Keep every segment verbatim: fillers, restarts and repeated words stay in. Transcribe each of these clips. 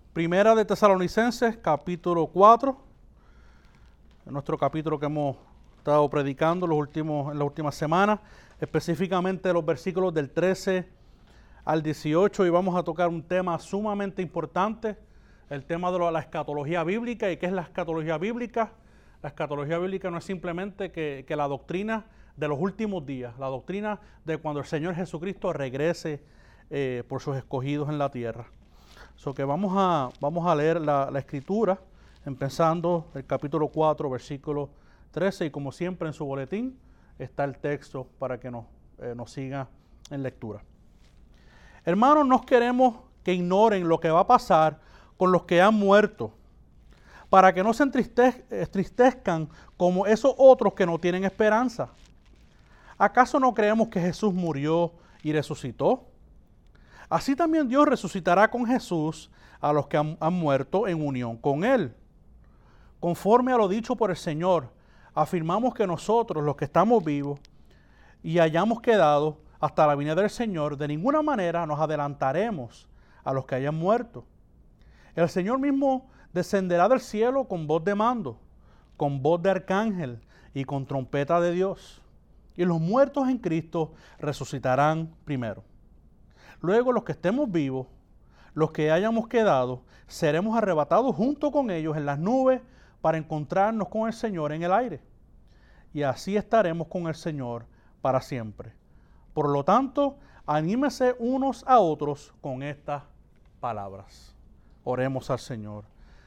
Primera de Tesalonicenses, capítulo cuatro, nuestro capítulo que hemos estado predicando los últimos, en las últimas semanas, específicamente los versículos del trece al dieciocho, y vamos a tocar un tema sumamente importante, el tema de la escatología bíblica. ¿Y qué es la escatología bíblica? La escatología bíblica no es simplemente que, que la doctrina de los últimos días, la doctrina de cuando el Señor Jesucristo regrese eh, por sus escogidos en la tierra. So que vamos a, vamos a leer la, la Escritura, empezando el capítulo cuatro, versículo trece, y como siempre en su boletín está el texto para que nos, eh, nos siga en lectura. Hermanos, no queremos que ignoren lo que va a pasar con los que han muerto, para que no se entristez, entristezcan como esos otros que no tienen esperanza. ¿Acaso no creemos que Jesús murió y resucitó? Así también Dios resucitará con Jesús a los que han, han muerto en unión con Él. Conforme a lo dicho por el Señor, afirmamos que nosotros, los que estamos vivos y hayamos quedado hasta la venida del Señor, de ninguna manera nos adelantaremos a los que hayan muerto. El Señor mismo descenderá del cielo con voz de mando, con voz de arcángel y con trompeta de Dios. Y los muertos en Cristo resucitarán primero. Luego los que estemos vivos, los que hayamos quedado, seremos arrebatados junto con ellos en las nubes para encontrarnos con el Señor en el aire. Y así estaremos con el Señor para siempre. Por lo tanto, anímese unos a otros con estas palabras. Oremos al Señor.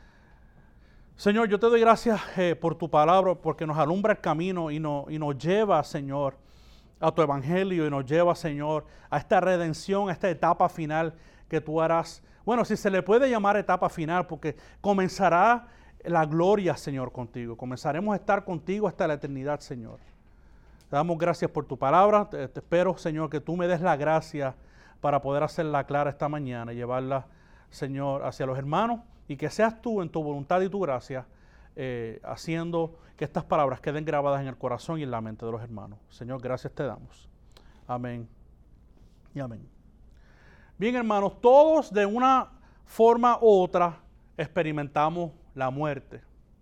Señor, yo te doy gracias eh, por tu palabra, porque nos alumbra el camino y, no, y nos lleva, Señor, a tu evangelio, y nos lleva, Señor, a esta redención, a esta etapa final que tú harás. Bueno, si se le puede llamar etapa final, porque comenzará la gloria, Señor, contigo. Comenzaremos a estar contigo hasta la eternidad, Señor. Te damos gracias por tu palabra. Te, te espero, Señor, que tú me des la gracia para poder hacerla clara esta mañana y llevarla, Señor, hacia los hermanos, y que seas tú en tu voluntad y tu gracia eh, haciendo que estas palabras queden grabadas en el corazón y en la mente de los hermanos. Señor, gracias te damos. Amén y amén. Bien, hermanos, todos de una forma u otra experimentamos la muerte.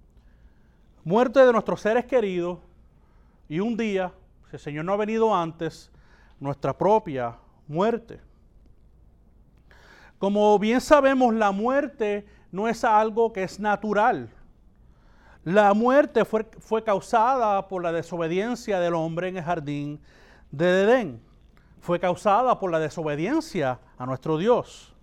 Muerte de nuestros seres queridos, y un día, si el Señor no ha venido antes, nuestra propia muerte. Como bien sabemos, la muerte no es algo que es natural. La muerte fue, fue causada por la desobediencia del hombre en el jardín de Edén. Fue causada por la desobediencia a nuestro Dios.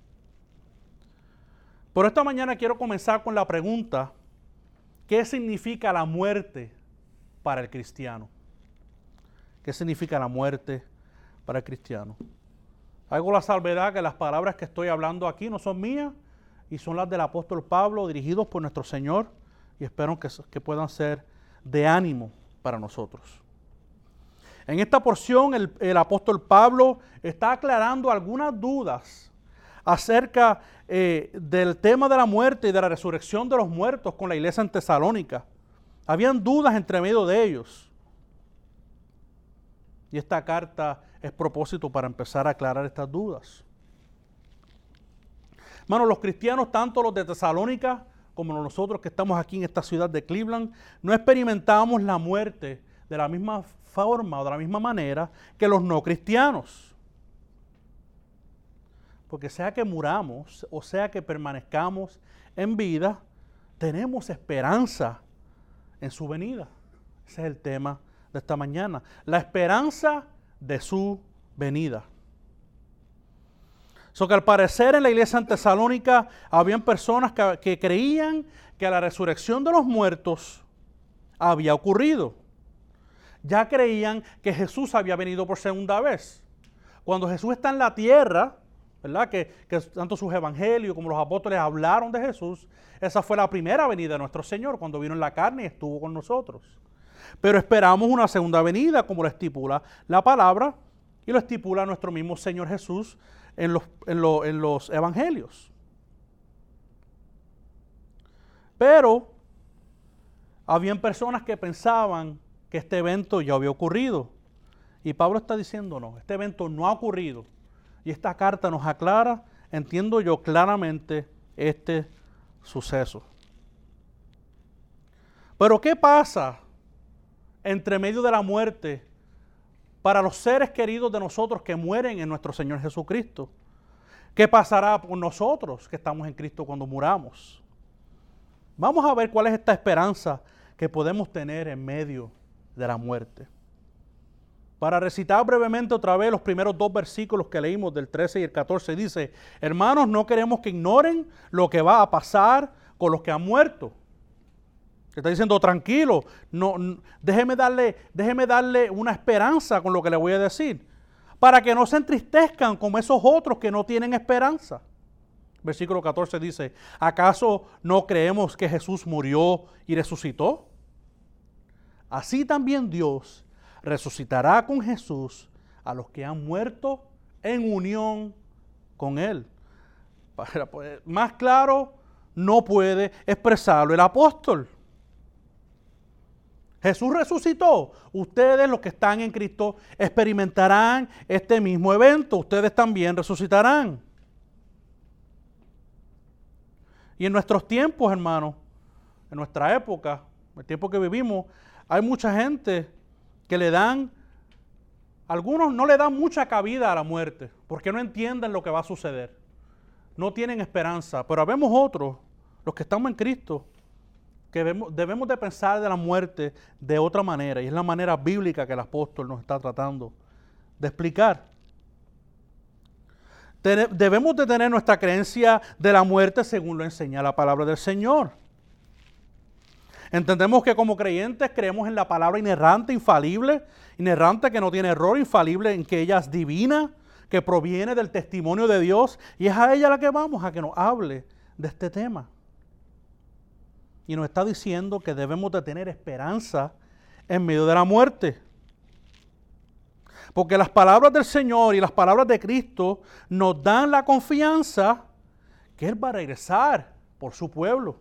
Por esta mañana quiero comenzar con la pregunta: ¿qué significa la muerte para el cristiano? ¿Qué significa la muerte para el cristiano? Hago la salvedad que las palabras que estoy hablando aquí no son mías y son las del apóstol Pablo, dirigidos por nuestro Señor, y espero que, que puedan ser de ánimo para nosotros. En esta porción el, el apóstol Pablo está aclarando algunas dudas acerca eh, del tema de la muerte y de la resurrección de los muertos con la iglesia en Tesalónica. Habían dudas entre medio de ellos. Y esta carta es propósito para empezar a aclarar estas dudas. Hermanos, los cristianos, tanto los de Tesalónica como nosotros que estamos aquí en esta ciudad de Cleveland, no experimentamos la muerte de la misma forma o de la misma manera que los no cristianos. Porque sea que muramos o sea que permanezcamos en vida, tenemos esperanza en su venida. Ese es el tema de esta mañana. La esperanza de su venida. So que al parecer en la iglesia en Tesalónica habían personas que, que creían que la resurrección de los muertos había ocurrido. Ya creían que Jesús había venido por segunda vez. Cuando Jesús está en la tierra, ¿verdad? Que, que tanto sus evangelios como los apóstoles hablaron de Jesús, esa fue la primera venida de nuestro Señor, cuando vino en la carne y estuvo con nosotros. Pero esperamos una segunda venida, como lo estipula la palabra, y lo estipula nuestro mismo Señor Jesús en los, en lo, en los evangelios. Pero habían personas que pensaban que este evento ya había ocurrido. Y Pablo está diciendo, no, este evento no ha ocurrido. Y esta carta nos aclara, entiendo yo claramente, este suceso. Pero ¿qué pasa entre medio de la muerte para los seres queridos de nosotros que mueren en nuestro Señor Jesucristo? ¿Qué pasará por nosotros que estamos en Cristo cuando muramos? Vamos a ver cuál es esta esperanza que podemos tener en medio de la muerte. Para recitar brevemente otra vez los primeros dos versículos que leímos del trece y el catorce, dice: hermanos, no queremos que ignoren lo que va a pasar con los que han muerto. Está diciendo, tranquilo, no, no, déjeme darle, déjeme darle una esperanza con lo que le voy a decir, para que no se entristezcan como esos otros que no tienen esperanza. Versículo catorce dice: ¿acaso no creemos que Jesús murió y resucitó? Así también Dios resucitará con Jesús a los que han muerto en unión con Él. Para, pues, más claro no puede expresarlo el apóstol. Jesús resucitó. Ustedes, los que están en Cristo, experimentarán este mismo evento. Ustedes también resucitarán. Y en nuestros tiempos, hermanos, en nuestra época, el tiempo que vivimos, hay mucha gente que le dan, algunos no le dan mucha cabida a la muerte, porque no entienden lo que va a suceder. No tienen esperanza, pero habemos otros, los que estamos en Cristo, que debemos, debemos de pensar de la muerte de otra manera, y es la manera bíblica que el apóstol nos está tratando de explicar. Debemos de tener nuestra creencia de la muerte según lo enseña la palabra del Señor. Entendemos que como creyentes creemos en la palabra inerrante, infalible, inerrante que no tiene error, infalible en que ella es divina, que proviene del testimonio de Dios, y es a ella la que vamos, a que nos hable de este tema. Y nos está diciendo que debemos de tener esperanza en medio de la muerte. Porque las palabras del Señor y las palabras de Cristo nos dan la confianza que Él va a regresar por su pueblo.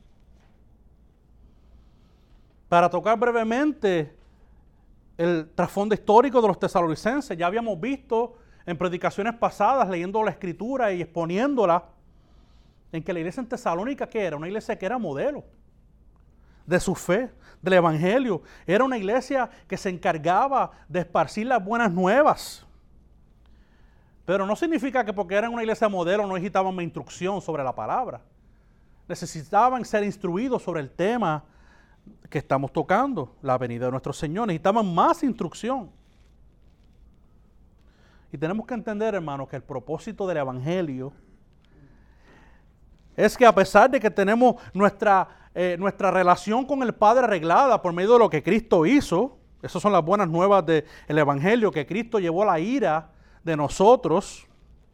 Para tocar brevemente el trasfondo histórico de los tesalonicenses, ya habíamos visto en predicaciones pasadas, leyendo la Escritura y exponiéndola, en que la iglesia en Tesalónica, ¿qué era? Una iglesia que era modelo de su fe, del Evangelio. Era una iglesia que se encargaba de esparcir las buenas nuevas. Pero no significa que porque eran una iglesia modelo no necesitaban más instrucción sobre la palabra. Necesitaban ser instruidos sobre el tema que estamos tocando, la venida de nuestro Señor. Necesitaban más instrucción. Y tenemos que entender, hermanos, que el propósito del Evangelio es que a pesar de que tenemos nuestra, eh, nuestra relación con el Padre arreglada por medio de lo que Cristo hizo, esas son las buenas nuevas del Evangelio, que Cristo llevó la ira de nosotros,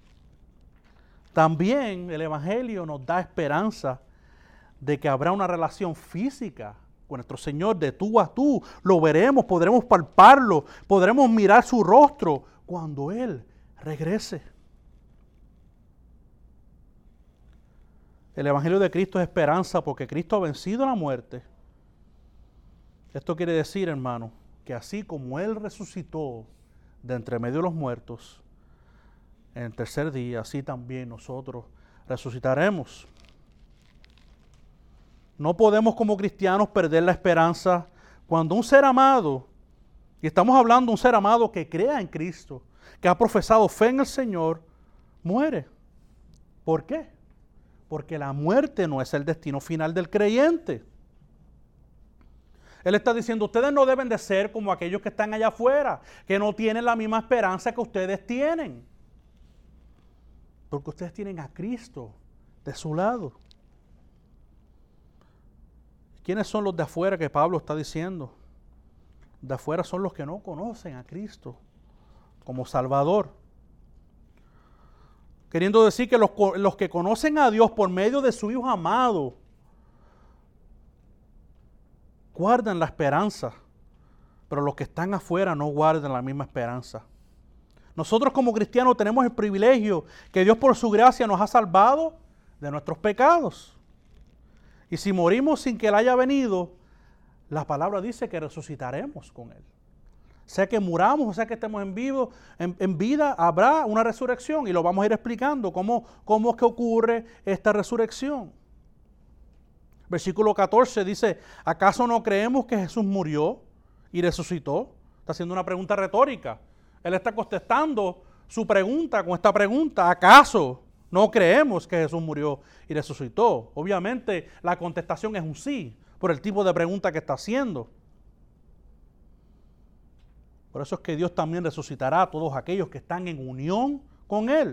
también el Evangelio nos da esperanza de que habrá una relación física con nuestro Señor de tú a tú. Lo veremos, podremos palparlo, podremos mirar su rostro cuando Él regrese. El Evangelio de Cristo es esperanza porque Cristo ha vencido la muerte. Esto quiere decir, hermano, que así como Él resucitó de entre medio de los muertos, en el tercer día, así también nosotros resucitaremos. No podemos como cristianos perder la esperanza cuando un ser amado, y estamos hablando de un ser amado que crea en Cristo, que ha profesado fe en el Señor, muere. ¿Por qué? Porque la muerte no es el destino final del creyente. Él está diciendo, ustedes no deben de ser como aquellos que están allá afuera, que no tienen la misma esperanza que ustedes tienen. Porque ustedes tienen a Cristo de su lado. ¿Quiénes son los de afuera que Pablo está diciendo? De afuera son los que no conocen a Cristo como Salvador. Queriendo decir que los, los que conocen a Dios por medio de su Hijo amado, guardan la esperanza, pero los que están afuera no guardan la misma esperanza. Nosotros como cristianos tenemos el privilegio que Dios por su gracia nos ha salvado de nuestros pecados. Y si morimos sin que Él haya venido, la palabra dice que resucitaremos con Él. sea que muramos o sea que estemos en vivo, en, en vida, habrá una resurrección y lo vamos a ir explicando cómo, cómo es que ocurre esta resurrección. Versículo catorce dice, ¿acaso no creemos que Jesús murió y resucitó? Está haciendo una pregunta retórica. Él está contestando su pregunta con esta pregunta, ¿acaso no creemos que Jesús murió y resucitó? Obviamente la contestación es un sí, por el tipo de pregunta que está haciendo. Por eso es que Dios también resucitará a todos aquellos que están en unión con Él.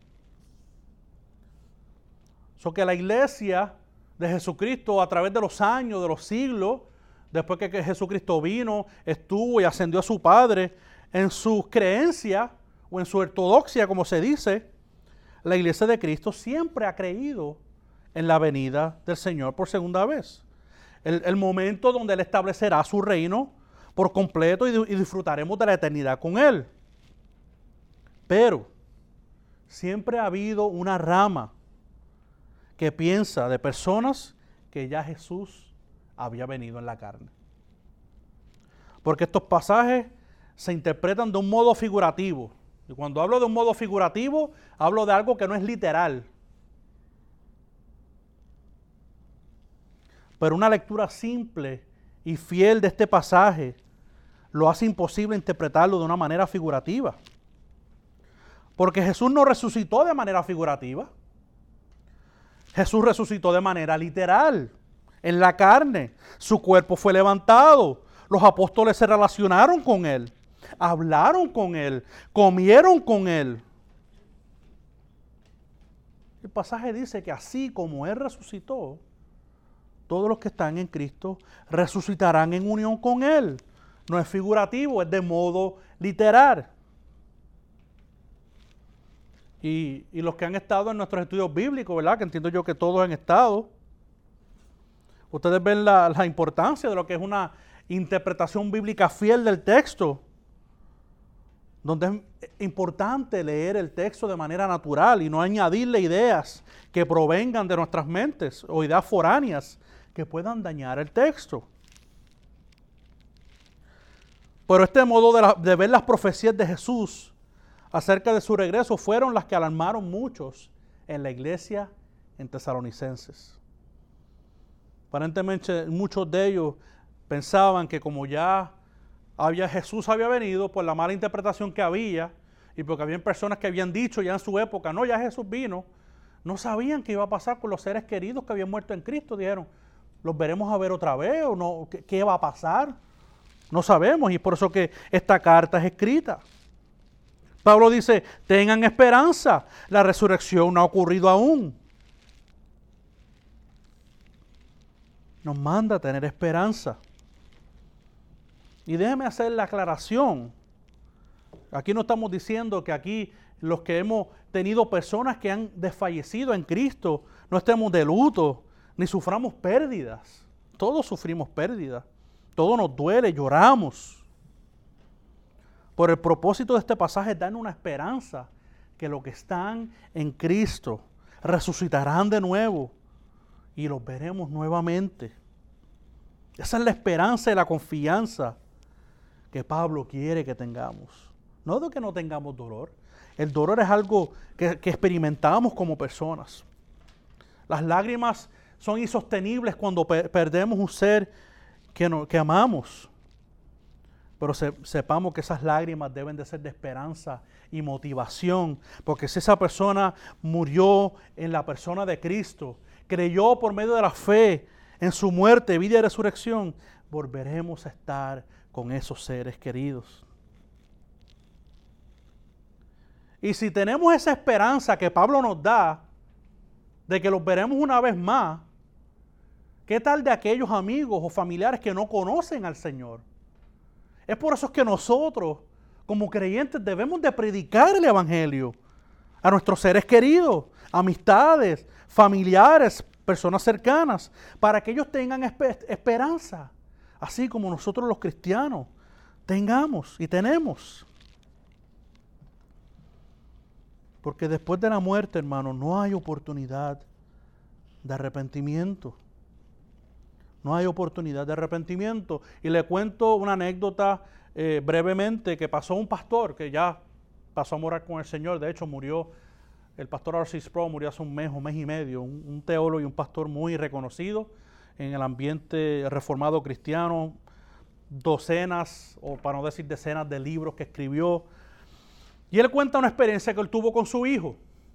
Eso que la iglesia de Jesucristo a través de los años, de los siglos, después que Jesucristo vino, estuvo y ascendió a su Padre, en sus creencias o en su ortodoxia, como se dice, la iglesia de Cristo siempre ha creído en la venida del Señor por segunda vez. El, el momento donde Él establecerá su reino por completo y, y disfrutaremos de la eternidad con Él. Pero siempre ha habido una rama que piensa de personas que ya Jesús había venido en la carne. Porque estos pasajes se interpretan de un modo figurativo. Y cuando hablo de un modo figurativo, hablo de algo que no es literal. Pero una lectura simple y fiel de este pasaje lo hace imposible interpretarlo de una manera figurativa. Porque Jesús no resucitó de manera figurativa. Jesús resucitó de manera literal, en la carne. Su cuerpo fue levantado. Los apóstoles se relacionaron con Él, hablaron con Él, comieron con Él. El pasaje dice que así como Él resucitó, todos los que están en Cristo resucitarán en unión con Él. No es figurativo, es de modo literal. Y, y los que han estado en nuestros estudios bíblicos, ¿verdad? Que entiendo yo que todos han estado. Ustedes ven la, la importancia de lo que es una interpretación bíblica fiel del texto, donde es importante leer el texto de manera natural y no añadirle ideas que provengan de nuestras mentes o ideas foráneas que puedan dañar el texto. Pero este modo de, la, de ver las profecías de Jesús acerca de su regreso fueron las que alarmaron muchos en la iglesia en Tesalonicenses. Aparentemente muchos de ellos pensaban que como ya había, Jesús había venido, por la mala interpretación que había, y porque habían personas que habían dicho ya en su época, no, ya Jesús vino, no sabían qué iba a pasar con los seres queridos que habían muerto en Cristo. Dijeron, ¿los veremos a ver otra vez o no? ¿Qué, qué va a pasar? No sabemos, y por eso que esta carta es escrita. Pablo dice, tengan esperanza, la resurrección no ha ocurrido aún. Nos manda a tener esperanza. Y déjeme hacer la aclaración. Aquí no estamos diciendo que aquí los que hemos tenido personas que han desfallecido en Cristo no estemos de luto, ni suframos pérdidas. Todos sufrimos pérdidas. Todo nos duele, lloramos. Por el propósito de este pasaje es darnos una esperanza que los que están en Cristo resucitarán de nuevo y los veremos nuevamente. Esa es la esperanza y la confianza que Pablo quiere que tengamos. No de que no tengamos dolor. El dolor es algo que, que experimentamos como personas. Las lágrimas son insostenibles cuando per- perdemos un ser que, no, que amamos. Pero se, sepamos que esas lágrimas deben de ser de esperanza y motivación. Porque si esa persona murió en la persona de Cristo, creyó por medio de la fe en su muerte, vida y resurrección, volveremos a estar con esos seres queridos. Y si tenemos esa esperanza que Pablo nos da, de que los veremos una vez más, ¿qué tal de aquellos amigos o familiares que no conocen al Señor? Es por eso que nosotros, como creyentes, debemos de predicar el Evangelio a nuestros seres queridos, amistades, familiares, personas cercanas, para que ellos tengan esper- esperanza, así como nosotros los cristianos tengamos y tenemos. Porque después de la muerte, hermano, no hay oportunidad de arrepentimiento. No hay oportunidad de arrepentimiento. Y le cuento una anécdota eh, brevemente que pasó un pastor que ya pasó a morar con el Señor. De hecho, murió, el pastor R C Sproul murió hace un mes, un mes y medio, un, un teólogo y un pastor muy reconocido en el ambiente reformado cristiano, docenas, o para no decir decenas de libros que escribió. Y él cuenta una experiencia que él tuvo con su hijo.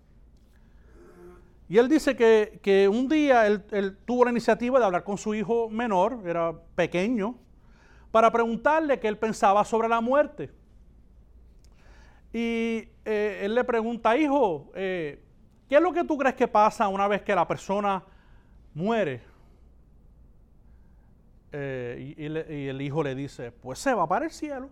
Y él dice que, que un día él, él tuvo la iniciativa de hablar con su hijo menor, era pequeño, para preguntarle qué él pensaba sobre la muerte. Y eh, él le pregunta, hijo, eh, ¿qué es lo que tú crees que pasa una vez que la persona muere? Eh, y, y, le, y el hijo le dice, pues se va para el cielo.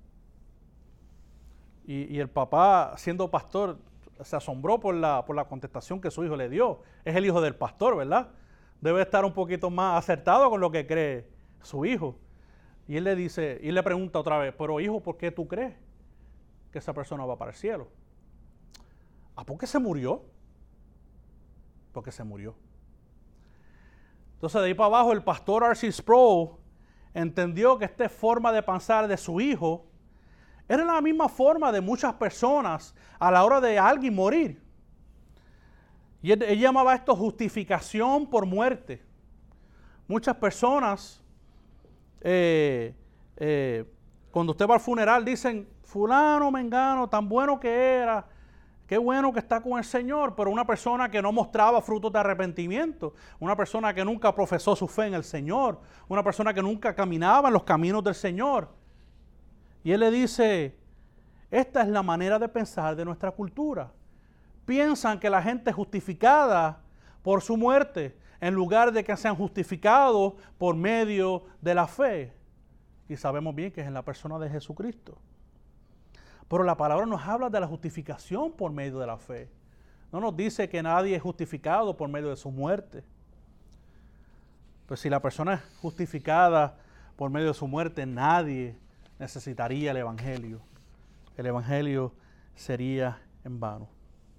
Y, y el papá, siendo pastor, se asombró por la, por la contestación que su hijo le dio. Es el hijo del pastor, ¿verdad? Debe estar un poquito más acertado con lo que cree su hijo. Y él le dice, y le pregunta otra vez, pero hijo, ¿por qué tú crees que esa persona va para el cielo? Ah, porque se murió. Porque se murió. Entonces de ahí para abajo el pastor R C Sproul entendió que esta forma de pensar de su hijo era la misma forma de muchas personas a la hora de alguien morir. Y él, él llamaba esto justificación por muerte. Muchas personas, eh, eh, cuando usted va al funeral, dicen, fulano, mengano, tan bueno que era, qué bueno que está con el Señor, pero una persona que no mostraba frutos de arrepentimiento, una persona que nunca profesó su fe en el Señor, una persona que nunca caminaba en los caminos del Señor. Y él le dice, esta es la manera de pensar de nuestra cultura. Piensan que la gente es justificada por su muerte, en lugar de que sean justificados por medio de la fe. Y sabemos bien que es en la persona de Jesucristo. Pero la palabra nos habla de la justificación por medio de la fe. No nos dice que nadie es justificado por medio de su muerte. Pues si la persona es justificada por medio de su muerte, nadie necesitaría el Evangelio. El Evangelio sería en vano.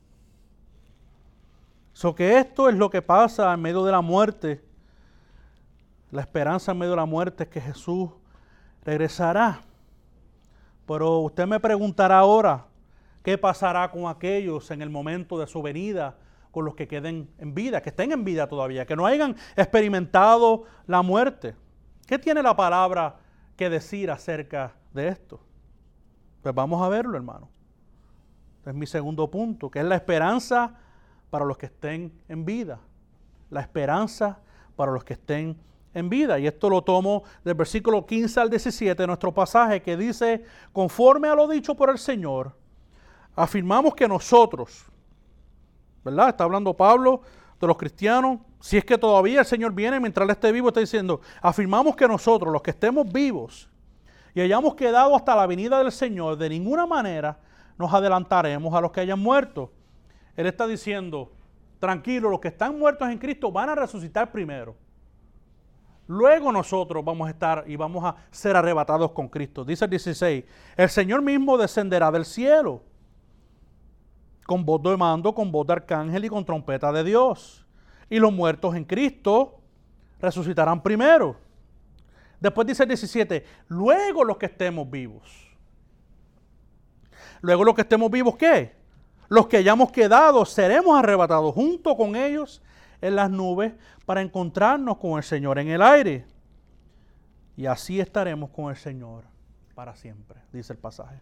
So que esto es lo que pasa en medio de la muerte. La esperanza en medio de la muerte es que Jesús regresará. Pero usted me preguntará ahora, ¿qué pasará con aquellos en el momento de su venida, con los que queden en vida, que estén en vida todavía, que no hayan experimentado la muerte? ¿Qué tiene la palabra que decir acerca de esto? Pues vamos a verlo, hermano. Este es mi segundo punto, que es la esperanza para los que estén en vida. La esperanza para los que estén en vida. Y esto lo tomo del versículo quince al diecisiete de nuestro pasaje, que dice, conforme a lo dicho por el Señor, afirmamos que nosotros, ¿verdad? Está hablando Pablo de los cristianos. Si es que todavía el Señor viene mientras Él esté vivo, está diciendo, afirmamos que nosotros, los que estemos vivos y hayamos quedado hasta la venida del Señor, de ninguna manera nos adelantaremos a los que hayan muerto. Él está diciendo, tranquilo, los que están muertos en Cristo van a resucitar primero. Luego nosotros vamos a estar y vamos a ser arrebatados con Cristo. Dice el dieciséis, el Señor mismo descenderá del cielo con voz de mando, con voz de arcángel y con trompeta de Dios. Y los muertos en Cristo resucitarán primero. Después dice el diecisiete, luego los que estemos vivos. Luego los que estemos vivos, ¿qué? Los que hayamos quedado seremos arrebatados junto con ellos en las nubes para encontrarnos con el Señor en el aire. Y así estaremos con el Señor para siempre, dice el pasaje.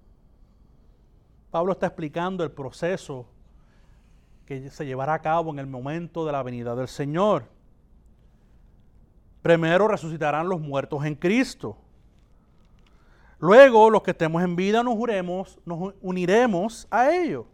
Pablo está explicando el proceso que se llevará a cabo en el momento de la venida del Señor. Primero resucitarán los muertos en Cristo. Luego los que estemos en vida nos, juremos, nos uniremos a ellos.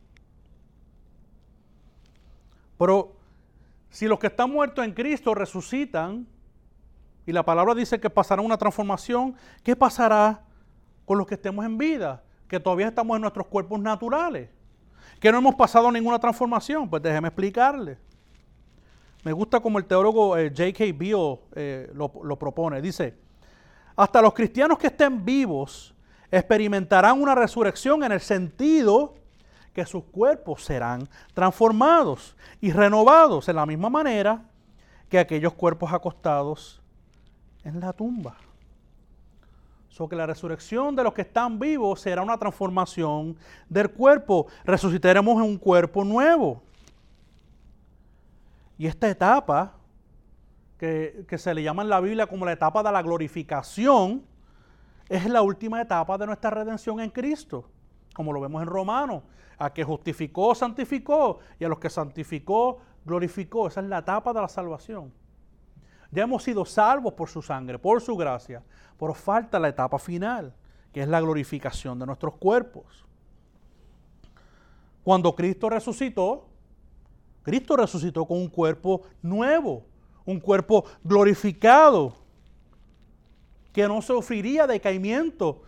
Pero si los que están muertos en Cristo resucitan, y la palabra dice que pasará una transformación, ¿qué pasará con los que estemos en vida? Que todavía estamos en nuestros cuerpos naturales, que no hemos pasado ninguna transformación. Pues déjeme explicarle. Me gusta como el teólogo eh, J K Beale eh, lo, lo propone. Dice, hasta los cristianos que estén vivos experimentarán una resurrección en el sentido que sus cuerpos serán transformados y renovados en la misma manera que aquellos cuerpos acostados en la tumba. So que la resurrección de los que están vivos será una transformación del cuerpo. Resucitaremos en un cuerpo nuevo. Y esta etapa, que, que se le llama en la Biblia como la etapa de la glorificación, es la última etapa de nuestra redención en Cristo. Como lo vemos en Romanos, a que justificó, santificó, y a los que santificó, glorificó. Esa es la etapa de la salvación. Ya hemos sido salvos por su sangre, por su gracia, pero falta la etapa final, que es la glorificación de nuestros cuerpos. Cuando Cristo resucitó, Cristo resucitó con un cuerpo nuevo, un cuerpo glorificado, que no sufriría decaimiento.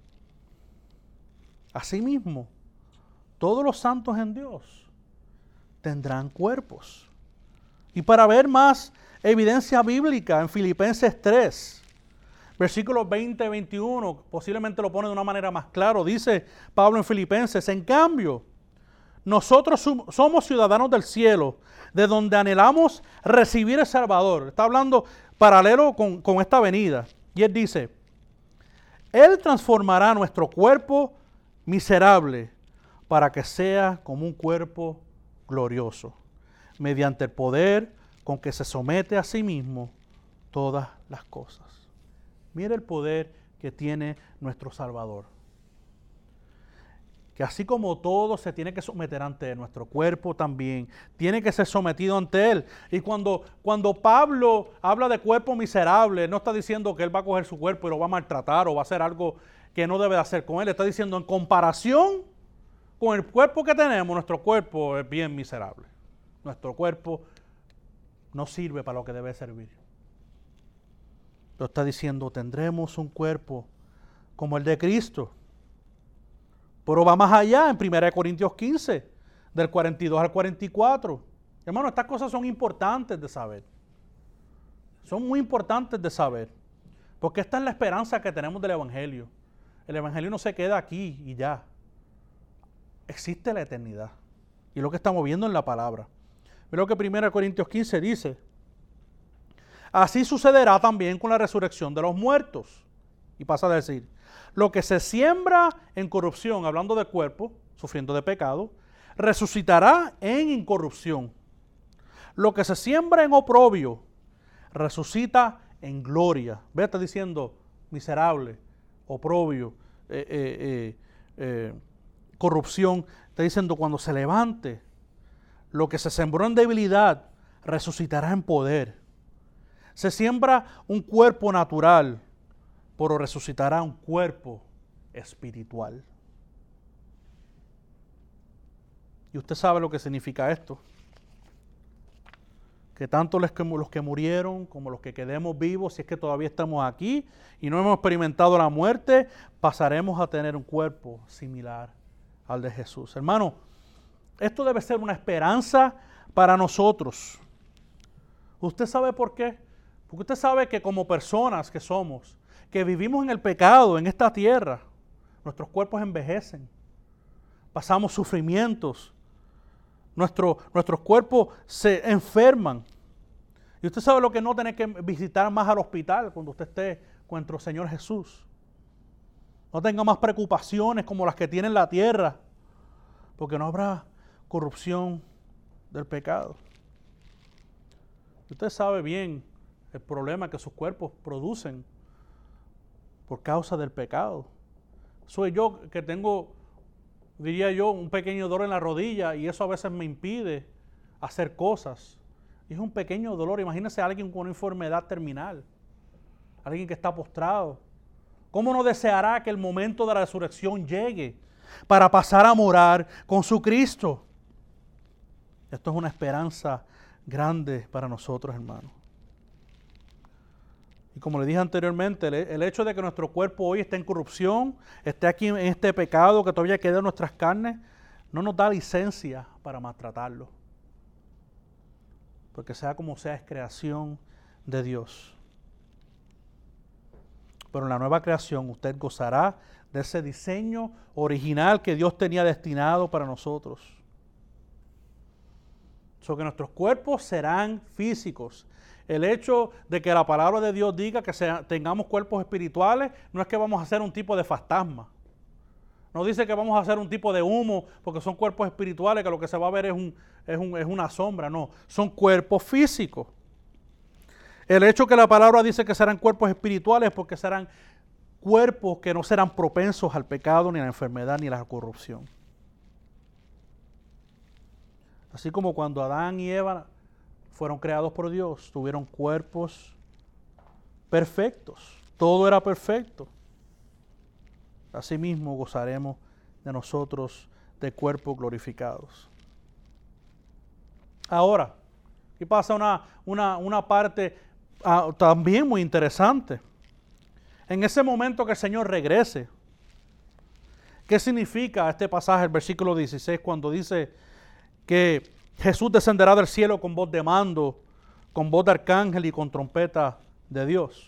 Asimismo, todos los santos en Dios tendrán cuerpos. Y para ver más evidencia bíblica en Filipenses tres, versículos veinte y veintiuno, posiblemente lo pone de una manera más clara, dice Pablo en Filipenses: en cambio, nosotros somos ciudadanos del cielo, de donde anhelamos recibir el Salvador. Está hablando paralelo con, con esta venida. Y él dice: Él transformará nuestro cuerpo miserable para que sea como un cuerpo glorioso, mediante el poder con que se somete a sí mismo todas las cosas. Mire el poder que tiene nuestro Salvador. Que así como todo se tiene que someter ante Él, nuestro cuerpo también tiene que ser sometido ante Él. Y cuando, cuando Pablo habla de cuerpo miserable, no está diciendo que Él va a coger su cuerpo y lo va a maltratar o va a hacer algo que no debe de hacer con Él. Está diciendo, en comparación con el cuerpo que tenemos, nuestro cuerpo es bien miserable. Nuestro cuerpo no sirve para lo que debe servir. Lo está diciendo, tendremos un cuerpo como el de Cristo. Pero va más allá en primera Corintios quince, del cuarenta y dos al cuarenta y cuatro. Hermano, estas cosas son importantes de saber. Son muy importantes de saber. Porque esta es la esperanza que tenemos del Evangelio. El Evangelio no se queda aquí y ya. Existe la eternidad. Y es lo que estamos viendo en la palabra. Mira lo que primera Corintios quince dice: así sucederá también con la resurrección de los muertos. Y pasa a decir: lo que se siembra en corrupción, hablando de cuerpo, sufriendo de pecado, resucitará en incorrupción. Lo que se siembra en oprobio, resucita en gloria. Ve, está diciendo miserable, oprobio, eh, eh, eh, eh, corrupción. Está diciendo cuando se levante, lo que se sembró en debilidad, resucitará en poder. Se siembra un cuerpo natural, pero resucitará un cuerpo espiritual. Y usted sabe lo que significa esto. Que tanto los que, los que murieron como los que quedemos vivos, si es que todavía estamos aquí y no hemos experimentado la muerte, pasaremos a tener un cuerpo similar al de Jesús. Hermano, esto debe ser una esperanza para nosotros. ¿Usted sabe por qué? Porque usted sabe que como personas que somos, que vivimos en el pecado, en esta tierra, nuestros cuerpos envejecen, pasamos sufrimientos, nuestro, nuestros cuerpos se enferman. Y usted sabe lo que no tener que visitar más al hospital cuando usted esté con nuestro Señor Jesús. No tenga más preocupaciones como las que tiene en la tierra, porque no habrá corrupción del pecado. Usted sabe bien el problema que sus cuerpos producen por causa del pecado. Soy yo que tengo, diría yo, un pequeño dolor en la rodilla y eso a veces me impide hacer cosas. Y es un pequeño dolor. Imagínese a alguien con una enfermedad terminal, alguien que está postrado. ¿Cómo no deseará que el momento de la resurrección llegue para pasar a morar con su Cristo? Esto es una esperanza grande para nosotros, hermanos. Y como le dije anteriormente, el, el hecho de que nuestro cuerpo hoy esté en corrupción, esté aquí en este pecado que todavía queda en nuestras carnes, no nos da licencia para maltratarlo. Porque sea como sea, es creación de Dios. Pero en la nueva creación usted gozará de ese diseño original que Dios tenía destinado para nosotros. So que nuestros cuerpos serán físicos. El hecho de que la palabra de Dios diga que sea, tengamos cuerpos espirituales, no es que vamos a hacer un tipo de fantasma. No dice que vamos a hacer un tipo de humo, porque son cuerpos espirituales, que lo que se va a ver es, un, es, un, es una sombra. No, son cuerpos físicos. El hecho que la palabra dice que serán cuerpos espirituales, porque serán cuerpos que no serán propensos al pecado, ni a la enfermedad, ni a la corrupción. Así como cuando Adán y Eva fueron creados por Dios, tuvieron cuerpos perfectos. Todo era perfecto. Asimismo gozaremos de nosotros de cuerpos glorificados. Ahora, aquí pasa una, una, una parte ah, también muy interesante. En ese momento que el Señor regrese, ¿qué significa este pasaje, el versículo dieciséis, cuando dice que Jesús descenderá del cielo con voz de mando, con voz de arcángel y con trompeta de Dios?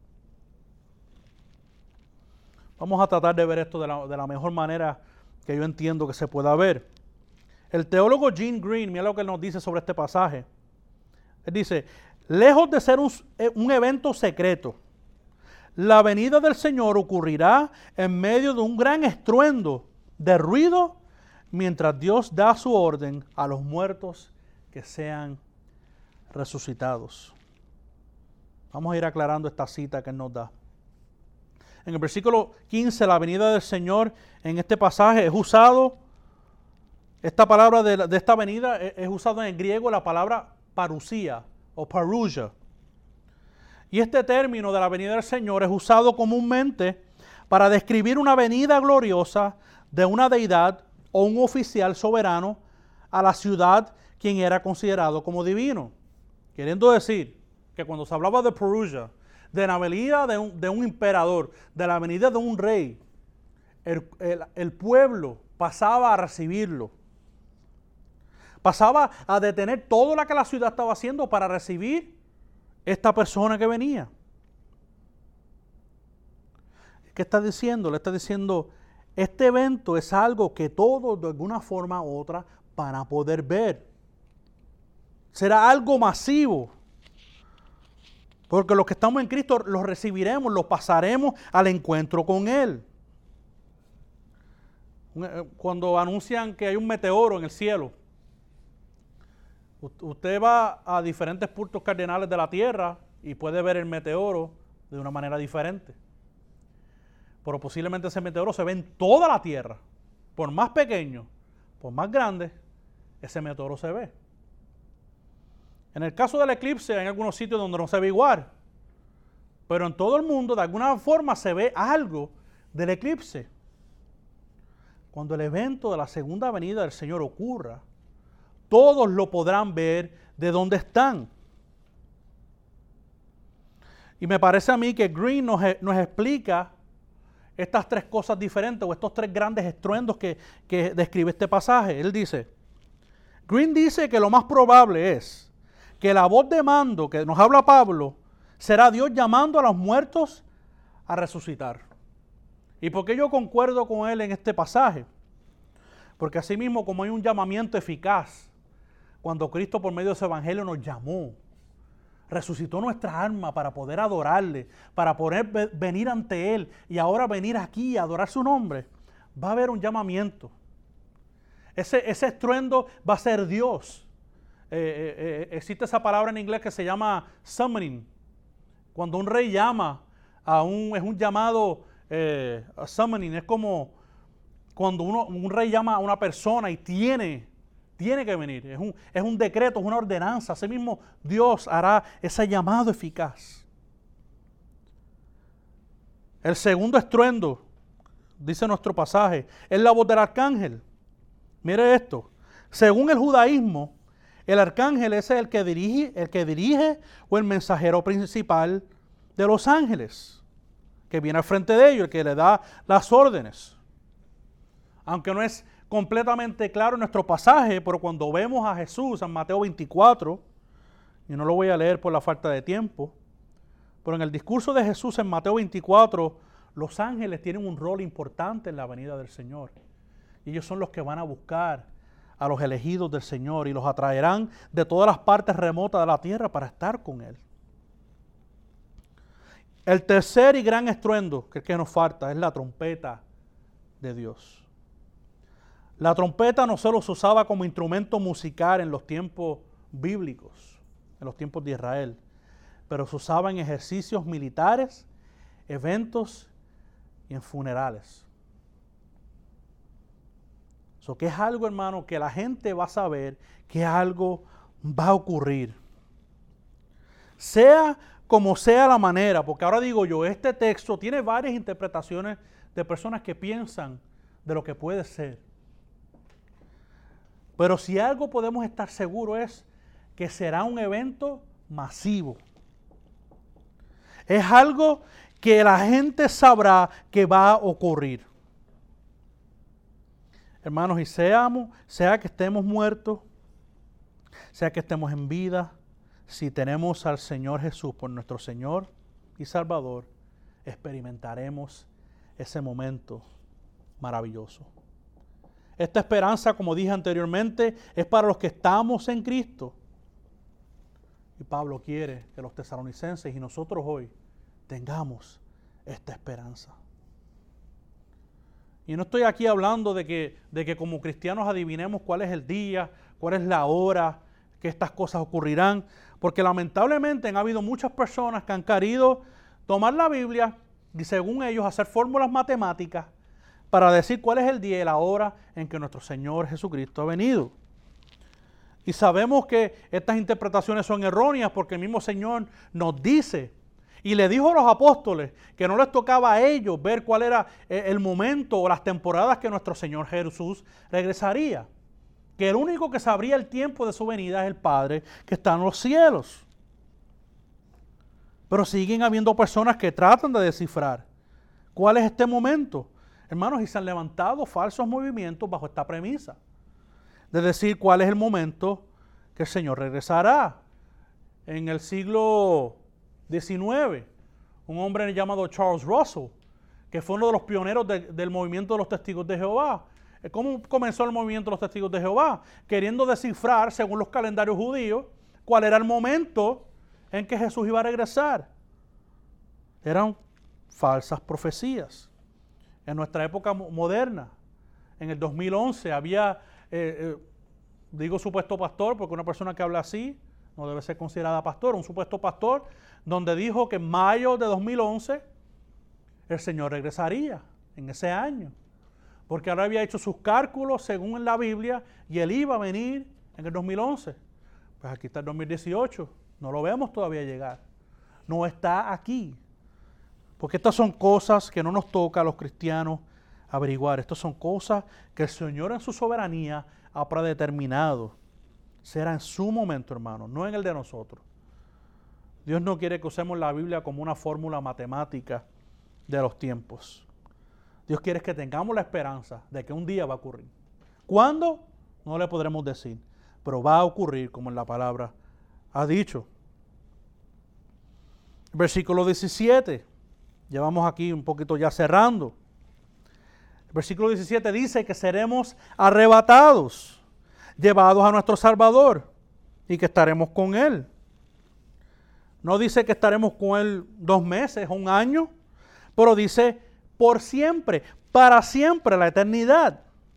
Vamos a tratar de ver esto de la, de la mejor manera que yo entiendo que se pueda ver. El teólogo Gene Green, mira lo que él nos dice sobre este pasaje. Él dice, lejos de ser un, un evento secreto, la venida del Señor ocurrirá en medio de un gran estruendo de ruido, mientras Dios da su orden a los muertos que sean resucitados. Vamos a ir aclarando esta cita que él nos da. En el versículo quince, la venida del Señor en este pasaje es usado, esta palabra de, de esta venida es, es usada en el griego la palabra parusía o parousia. Y este término de la venida del Señor es usado comúnmente para describir una venida gloriosa de una deidad o un oficial soberano a la ciudad quien era considerado como divino. Queriendo decir que cuando se hablaba de parousia, de la venida de un, de un emperador, de la venida de un rey, el, el, el pueblo pasaba a recibirlo. Pasaba a detener todo lo que la ciudad estaba haciendo para recibir esta persona que venía. ¿Qué está diciendo? Le está diciendo, este evento es algo que todos de alguna forma u otra van a poder ver. Será algo masivo. Porque los que estamos en Cristo los recibiremos, los pasaremos al encuentro con Él. Cuando anuncian que hay un meteoro en el cielo, usted va a diferentes puntos cardinales de la Tierra y puede ver el meteoro de una manera diferente. Pero posiblemente ese meteoro se ve en toda la Tierra. Por más pequeño, por más grande, ese meteoro se ve. En el caso del eclipse hay algunos sitios donde no se ve igual, pero en todo el mundo de alguna forma se ve algo del eclipse. Cuando el evento de la segunda venida del Señor ocurra, todos lo podrán ver de donde están. Y me parece a mí que Green nos, nos explica estas tres cosas diferentes o estos tres grandes estruendos que, que describe este pasaje. Él dice, Green dice que lo más probable es que la voz de mando que nos habla Pablo será Dios llamando a los muertos a resucitar. ¿Y por qué yo concuerdo con él en este pasaje? Porque así mismo como hay un llamamiento eficaz, cuando Cristo por medio de su evangelio nos llamó, resucitó nuestra alma para poder adorarle, para poder venir ante Él y ahora venir aquí a adorar su nombre, va a haber un llamamiento. Ese, ese estruendo va a ser Dios. Eh, eh, eh, existe esa palabra en inglés que se llama summoning. Cuando un rey llama a un, es un llamado eh, a summoning, es como cuando uno, un rey llama a una persona y tiene, tiene que venir. Es un, es un decreto, es una ordenanza. Así mismo Dios hará ese llamado eficaz. El segundo estruendo, dice nuestro pasaje, es la voz del arcángel. Mire esto, según el judaísmo, el arcángel es el que dirige, el que dirige o el mensajero principal de los ángeles, que viene al frente de ellos, el que le da las órdenes. Aunque no es completamente claro en nuestro pasaje, pero cuando vemos a Jesús en Mateo veinticuatro, y no lo voy a leer por la falta de tiempo, pero en el discurso de Jesús en Mateo veinticuatro, los ángeles tienen un rol importante en la venida del Señor. Y ellos son los que van a buscar a los elegidos del Señor y los atraerán de todas las partes remotas de la tierra para estar con Él. El tercer y gran estruendo que, que nos falta es la trompeta de Dios. La trompeta no solo se usaba como instrumento musical en los tiempos bíblicos, en los tiempos de Israel, pero se usaba en ejercicios militares, eventos y en funerales. So, que es algo, hermano, que la gente va a saber que algo va a ocurrir. Sea como sea la manera, porque ahora digo yo, este texto tiene varias interpretaciones de personas que piensan de lo que puede ser. Pero si algo podemos estar seguros es que será un evento masivo. Es algo que la gente sabrá que va a ocurrir. Hermanos, y seamos, sea que estemos muertos, sea que estemos en vida, si tenemos al Señor Jesús por nuestro Señor y Salvador, experimentaremos ese momento maravilloso. Esta esperanza, como dije anteriormente, es para los que estamos en Cristo. Y Pablo quiere que los tesalonicenses y nosotros hoy tengamos esta esperanza. Y no estoy aquí hablando de que, de que como cristianos adivinemos cuál es el día, cuál es la hora que estas cosas ocurrirán, porque lamentablemente han habido muchas personas que han querido tomar la Biblia y según ellos hacer fórmulas matemáticas para decir cuál es el día y la hora en que nuestro Señor Jesucristo ha venido. Y sabemos que estas interpretaciones son erróneas porque el mismo Señor nos dice y le dijo a los apóstoles que no les tocaba a ellos ver cuál era el momento o las temporadas que nuestro Señor Jesús regresaría. Que el único que sabría el tiempo de su venida es el Padre que está en los cielos. Pero siguen habiendo personas que tratan de descifrar cuál es este momento. Hermanos, y se han levantado falsos movimientos bajo esta premisa de decir cuál es el momento que el Señor regresará. En el siglo diecinueve, un hombre llamado Charles Russell, que fue uno de los pioneros de, del movimiento de los testigos de Jehová. ¿Cómo comenzó el movimiento de los testigos de Jehová? Queriendo descifrar, según los calendarios judíos, cuál era el momento en que Jesús iba a regresar. Eran falsas profecías. En nuestra época moderna, en el dos mil once, había, eh, eh, digo supuesto pastor, porque una persona que habla así no debe ser considerada pastor, un supuesto pastor, donde dijo que en mayo de dos mil once el Señor regresaría en ese año. Porque ahora había hecho sus cálculos según en la Biblia y Él iba a venir en el dos mil once. Pues aquí está el dos mil dieciocho, no lo vemos todavía llegar. No está aquí. Porque estas son cosas que no nos toca a los cristianos averiguar. Estas son cosas que el Señor en su soberanía ha predeterminado. Será en su momento, hermano, no en el de nosotros. Dios no quiere que usemos la Biblia como una fórmula matemática de los tiempos. Dios quiere que tengamos la esperanza de que un día va a ocurrir. ¿Cuándo? No le podremos decir, pero va a ocurrir como en la palabra ha dicho. Versículo diecisiete. Llevamos aquí un poquito ya cerrando. El versículo diecisiete dice que seremos arrebatados, llevados a nuestro Salvador y que estaremos con Él. No dice que estaremos con Él dos meses o un año, pero dice por siempre, para siempre, la eternidad.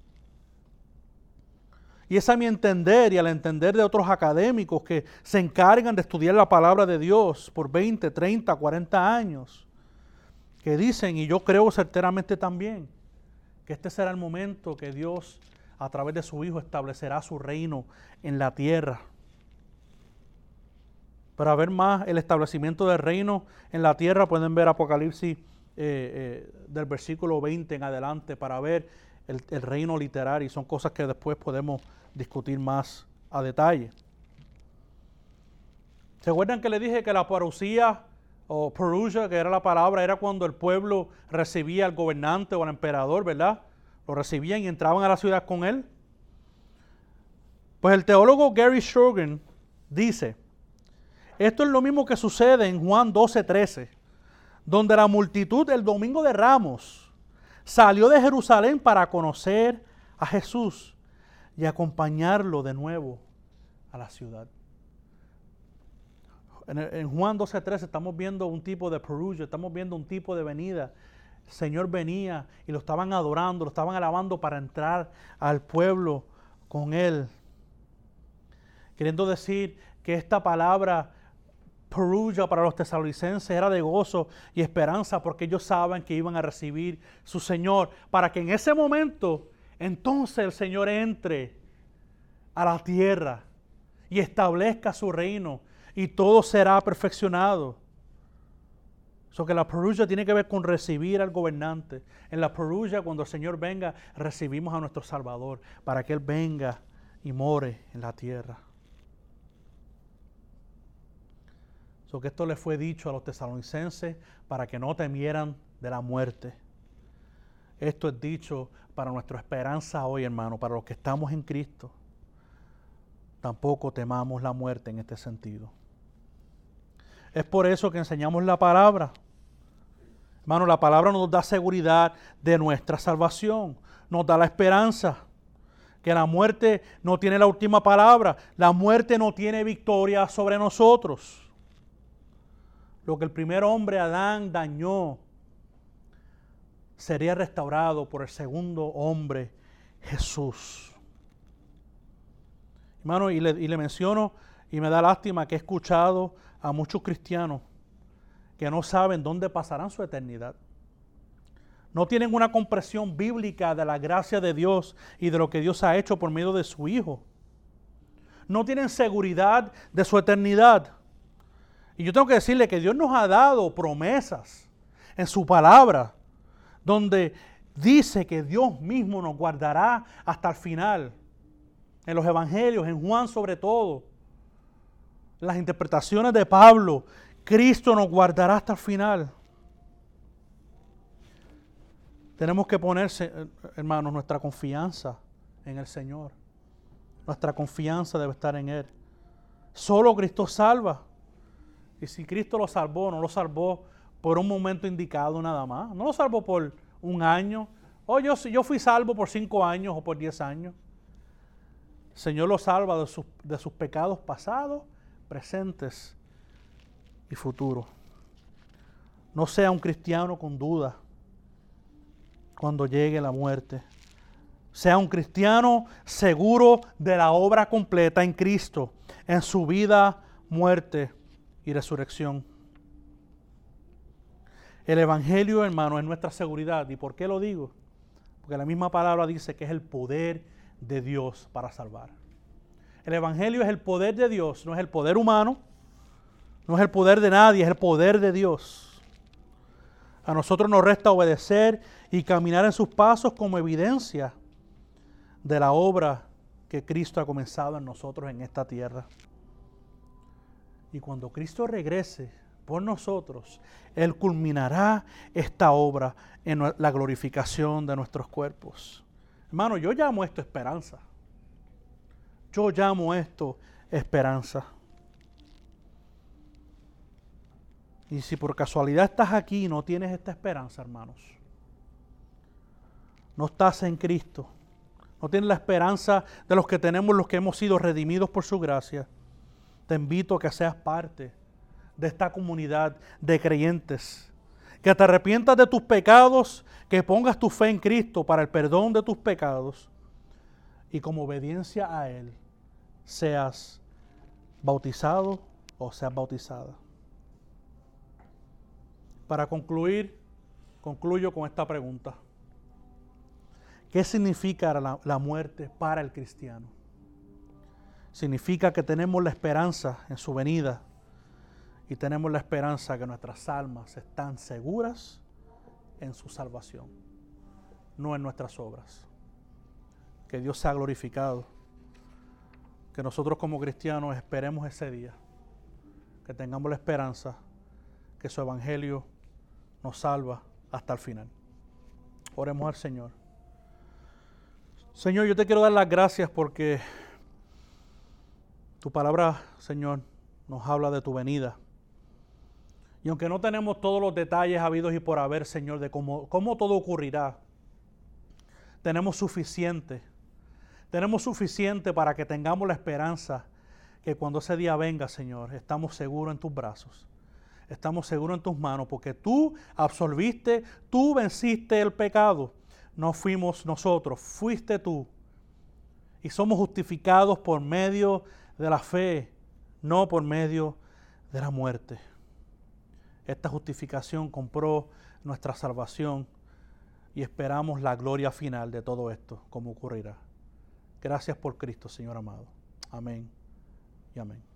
Y es a mi entender y al entender de otros académicos que se encargan de estudiar la palabra de Dios por veinte, treinta, cuarenta años, que dicen, y yo creo certeramente también, que este será el momento que Dios, a través de su Hijo, establecerá su reino en la tierra. Para ver más el establecimiento del reino en la tierra, pueden ver Apocalipsis eh, eh, del versículo veinte en adelante, para ver el, el reino literario, y son cosas que después podemos discutir más a detalle. ¿Se acuerdan que le dije que la parucía o Perusia, que era la palabra, era cuando el pueblo recibía al gobernante o al emperador, ¿verdad? Lo recibían y entraban a la ciudad con él. Pues el teólogo Gary Shogan dice, esto es lo mismo que sucede en Juan doce, trece, donde la multitud el domingo de Ramos salió de Jerusalén para conocer a Jesús. y acompañarlo de nuevo a la ciudad. En, en Juan doce trece estamos viendo un tipo de perugio, estamos viendo un tipo de venida. El Señor venía y lo estaban adorando, lo estaban alabando para entrar al pueblo con Él. Queriendo decir que esta palabra perugia para los tesalonicenses era de gozo y esperanza, porque ellos saben que iban a recibir su Señor, para que en ese momento entonces el Señor entre a la tierra y establezca su reino y todo será perfeccionado. So que la perugia tiene que ver con recibir al gobernante. En la perugia, cuando el Señor venga, recibimos a nuestro Salvador para que Él venga y more en la tierra. So que esto le fue dicho a los tesalonicenses para que no temieran de la muerte. Esto es dicho para nuestra esperanza hoy, hermano, para los que estamos en Cristo. Tampoco temamos la muerte en este sentido. Es por eso que enseñamos la palabra. Hermano, la palabra nos da seguridad de nuestra salvación. Nos da la esperanza que la muerte no tiene la última palabra. La muerte no tiene victoria sobre nosotros. Lo que el primer hombre, Adán, dañó, sería restaurado por el segundo hombre, Jesús. Hermano, y le, y le menciono, y me da lástima que he escuchado a muchos cristianos que no saben dónde pasarán su eternidad. No tienen una comprensión bíblica de la gracia de Dios y de lo que Dios ha hecho por medio de su Hijo. No tienen seguridad de su eternidad. Y yo tengo que decirle que Dios nos ha dado promesas en su palabra, donde dice que Dios mismo nos guardará hasta el final. En los evangelios, en Juan sobre todo, las interpretaciones de Pablo, Cristo nos guardará hasta el final. Tenemos que ponerse, hermanos, nuestra confianza en el Señor. Nuestra confianza debe estar en Él. Solo Cristo salva. Y si Cristo lo salvó, no lo salvó por un momento indicado nada más. No lo salvó por un año. O yo, yo fui salvo por cinco años o por diez años. El Señor lo salva de sus, de sus pecados pasados, presentes y futuros. No sea un cristiano con duda cuando llegue la muerte. Sea un cristiano seguro de la obra completa en Cristo, en su vida, muerte y resurrección. El Evangelio, hermano, es nuestra seguridad. ¿Y por qué lo digo? Porque la misma palabra dice que es el poder de Dios para salvar. El Evangelio es el poder de Dios, no es el poder humano, no es el poder de nadie, es el poder de Dios. A nosotros nos resta obedecer y caminar en sus pasos como evidencia de la obra que Cristo ha comenzado en nosotros en esta tierra. Y cuando Cristo regrese por nosotros, Él culminará esta obra en la glorificación de nuestros cuerpos. Hermano, yo llamo esto esperanza. Yo llamo esto esperanza. Y si por casualidad estás aquí y no tienes esta esperanza, hermanos, no estás en Cristo, no tienes la esperanza de los que tenemos, los que hemos sido redimidos por su gracia, te invito a que seas parte de esta comunidad de creyentes, que te arrepientas de tus pecados, que pongas tu fe en Cristo para el perdón de tus pecados y como obediencia a Él seas bautizado o seas bautizada. Para concluir, concluyo con esta pregunta. ¿Qué significa la, la muerte para el cristiano? Significa que tenemos la esperanza en su venida y tenemos la esperanza que nuestras almas están seguras en su salvación, no en nuestras obras. Que Dios sea glorificado. Que nosotros como cristianos esperemos ese día. Que tengamos la esperanza que su evangelio nos salva hasta el final. Oremos al Señor. Señor, yo te quiero dar las gracias porque tu palabra, Señor, nos habla de tu venida. Y aunque no tenemos todos los detalles habidos y por haber, Señor, de cómo, cómo todo ocurrirá, tenemos suficiente Tenemos suficiente para que tengamos la esperanza que cuando ese día venga, Señor, estamos seguros en tus brazos. Estamos seguros en tus manos porque tú absolviste, tú venciste el pecado. No fuimos nosotros, fuiste tú. Y somos justificados por medio de la fe, no por medio de la muerte. Esta justificación compró nuestra salvación y esperamos la gloria final de todo esto, como ocurrirá. Gracias por Cristo, Señor amado. Amén y amén.